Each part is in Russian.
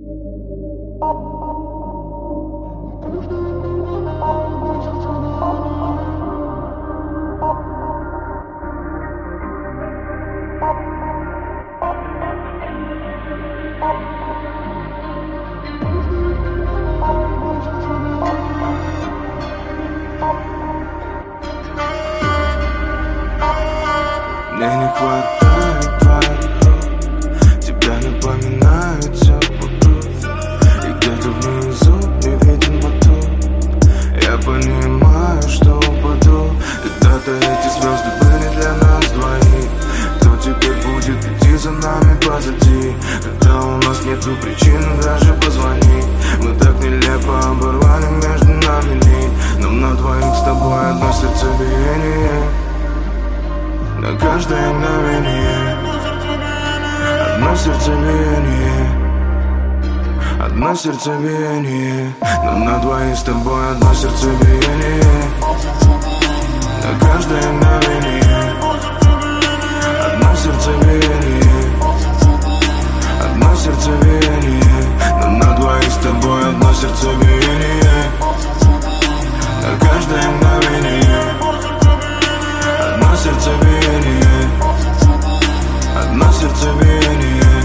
Мне не хватает твоих рук, тебя напоминают все вокруг. И где-то внизу не виден батут. Я понимаю, что упаду. Когда-то эти звезды были для нас двоих. Кто теперь будет идти за нами позади? Когда у нас нету причины даже позвонить. Мы так нелепо оборвали между нами нить. Нам на двоих с тобой одно сердцебиение. На каждое мгновение одно сердцебиение, одно сердцебиение. Нам на двоих с тобой одно сердцебиение. На каждое мгновение одно сердцебиение, одно сердцебиение. Нам на двоих с тобой одно сердцебиение. На каждое мгновение одно сердцебиение, одно сердцебиение.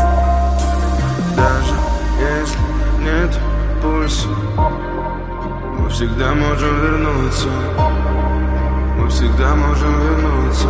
Даже если нет пульса, мы всегда можем вернуться. Мы всегда можем вернуться.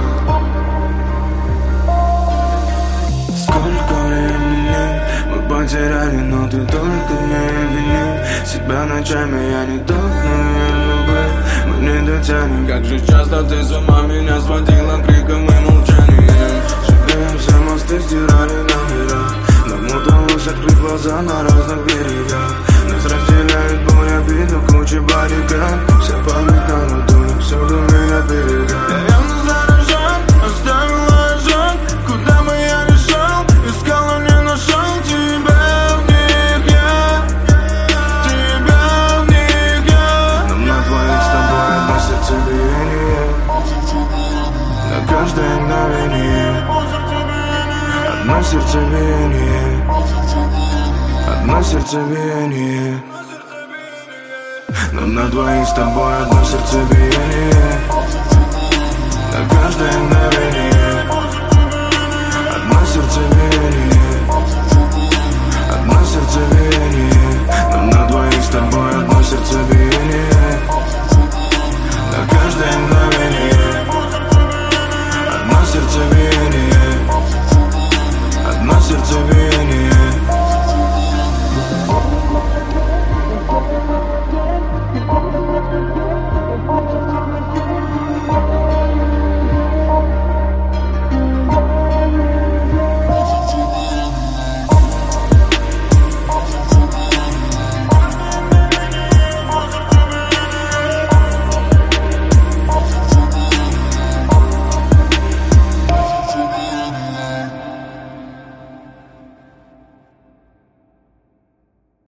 Сколько времени мы потеряли, но ты только не вини себя ночами, я не тот, но я любил. Мы не дотянем. Как же часто ты с ума меня сводила криком и молчанием. Жалеем, все мосты стирали номера. Нам удалось открыть глаза на разных берегах. Нас разделяет боль, обида, куча баррикад. Вся память на ладони, всюду меня берега. Я ревно заражен, оставила ожог. Куда бы я ни шел, искал, но не нашел тебя в них я. Тебя в них я. Нам на двоих с тобой одно сердцебиение. На каждое мгновение одно сердцебиение, одно сердцебиение. Нам на двоих с тобой одно сердцебиение. На каждое мгновение одно сердцебиение.